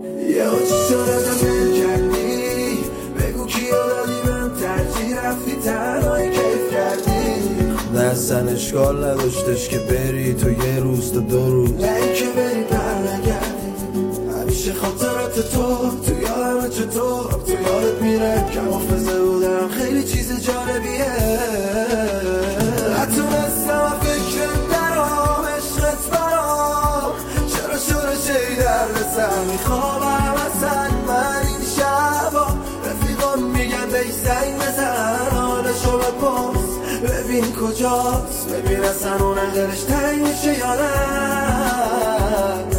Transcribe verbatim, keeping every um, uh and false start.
یه چی شد ازم ول کردی؟ بگو کیا دادی من ترجیح رفتی تنهایی کیف کردی؟ دستن اشکال نداشتش که بری تو یه روز تا دو روز، نه اینکه بری برنگردی. همیشه خاطرات تو تو یادمه، چطور تو یادت میره که حافظه بودم خیلی چیز جالبیه. نتونستم فکرم درام عشقت برام، چرا شورشه در رسم میخوابم اصلا من این شبا. رفیقان میگن بهش زنگ بزن حالشو بپرس ببین کجاست، ببین اصلا اون دلش تنگ میشه یا نه.